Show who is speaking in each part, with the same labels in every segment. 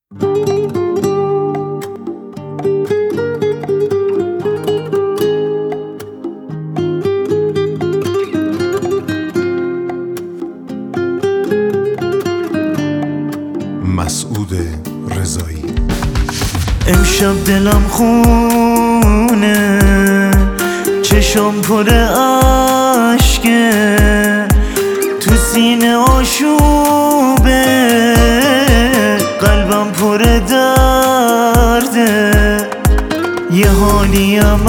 Speaker 1: مسعود رضایی.
Speaker 2: امشب دلم خونه، چشم پر اشکه، تو سینه آشوبه، قلبم پر درده، یه حالیم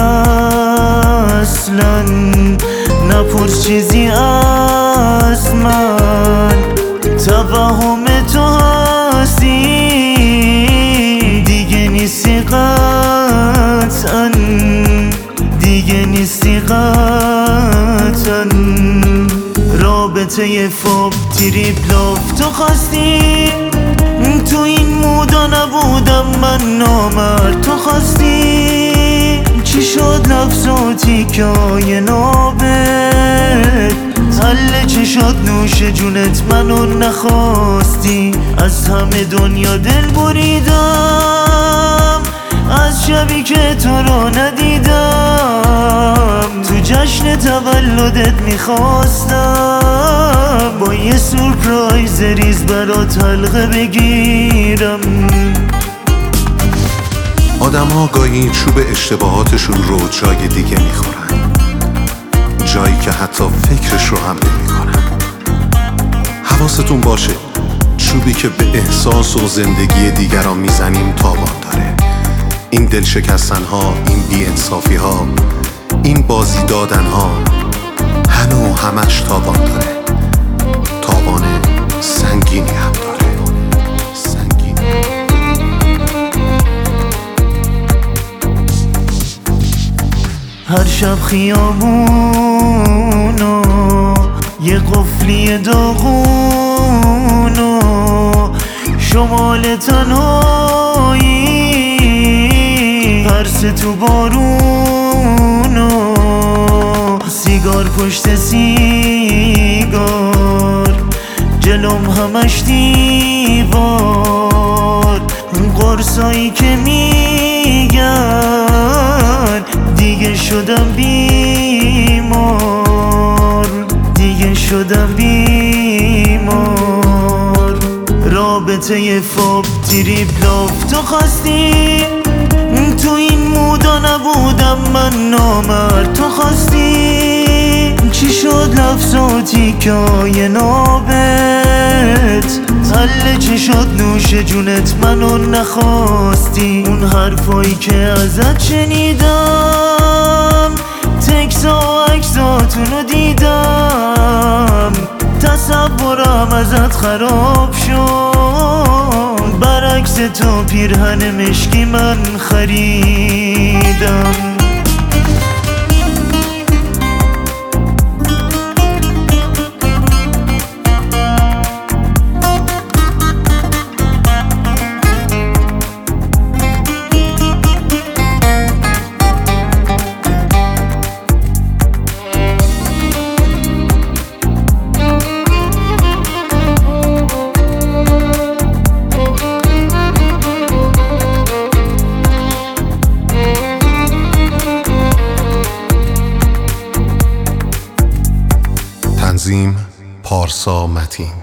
Speaker 2: اصلا نپرس چیزی از من، توهم تو هستی دیگه نیستی قطعا، دیگه نیستی قطعا. رابطه یه فوب تریپلاف تو خواستی، تو این مودا نبودم من نامرد، تو خواستی چی شد لفظ و تیکای نابت، حل چی شد نوش جونت منو نخواستی. از همه دنیا دل بریدم، از شبی که تو رو ندیدم، تو جشن تولدت میخواستم با یه سورپرایز ریز برات حلقه بگیرم.
Speaker 1: آدم ها گاهی چوب اشتباهاتشون رو جای دیگه میخورن، جایی که حتی فکرش رو هم نمی‌کنن. حواستون باشه چوبی که به احساس و زندگی دیگران میزنیم تاوان داره. این دل شکستن ها، این بی انصافی ها، این بازی دادن ها، همه و همش تاوان داره. تاوان سنگینی هم داره.
Speaker 2: هر شب خیابونو یه قفلی داغونو، شمال تنهایی پرس تو بارونو، سیگار پشت سیگار جلوم همش دیوار، قرصایی که میگن دیگه شدم بیمار، دیگه شدم بیمار. رابطه یه فوب تریپلاف تو خواستی، تو این مودا نبودم من نامرد، تو خواستی چی شد لفظ و تیکای نابت، حل چی شد نوش جونت منو نخواستی. اون حرفایی که ازت شنیدم، تکس و عکساتونو دیدم، تصورم ازت خراب شد، برعکس تو پیرهن مشکی من خریدم.
Speaker 1: تنظیم پارسا متین.